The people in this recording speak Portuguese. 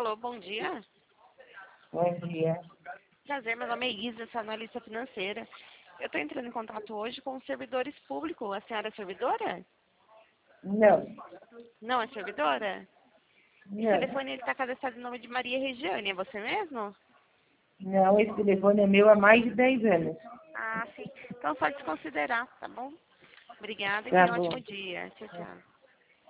Alô, bom dia. Bom dia. Prazer, meu nome é Isa, sou analista financeira. Eu estou entrando em contato hoje com os servidores públicos. A senhora é servidora? Não, Não é servidora? Esse não, telefone está cadastrado em nome de Maria Regiane, é você mesmo? não, esse telefone é meu há mais de 10 anos. Ah, sim. Então pode desconsiderar, tá bom? Obrigada e Tá tenha um bom. ótimo dia. Tchau, tchau.